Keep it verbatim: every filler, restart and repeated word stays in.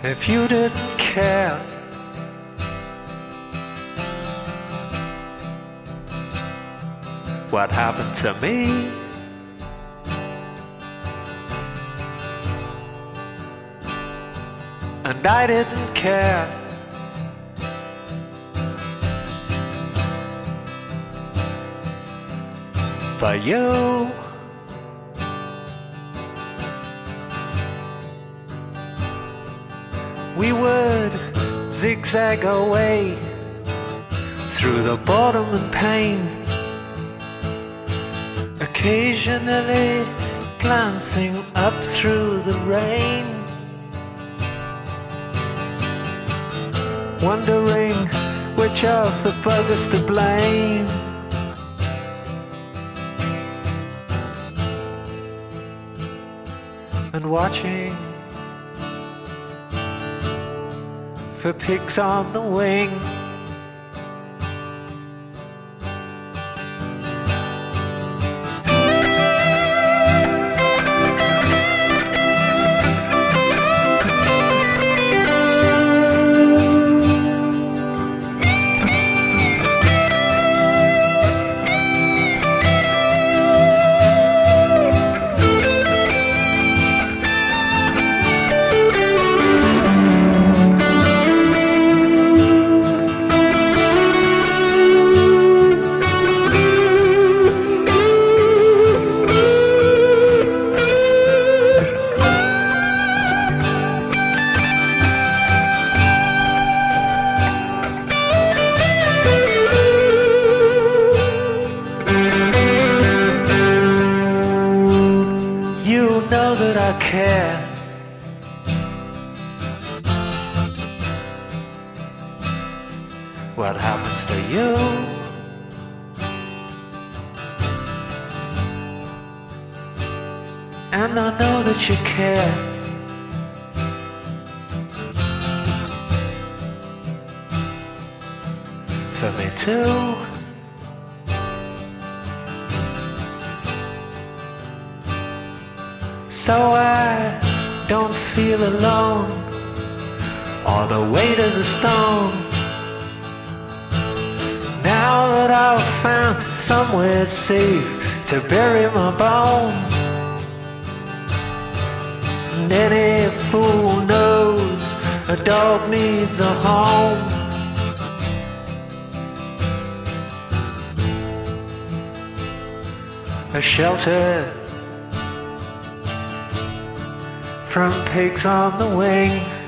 if you didn't care. What happened to me? And I didn't care. But you, we would zigzag our way through the boredom and pain, occasionally glancing up through the rain, wondering which of the buggers to blame. And watching for pigs on the wing. Know that I care. What happens to you? And I know that you care. For me too. So I don't feel alone on the way to the stone. Now that I've found somewhere safe to bury my bone. And any fool knows a dog needs a home. A shelter from pigs on the wing.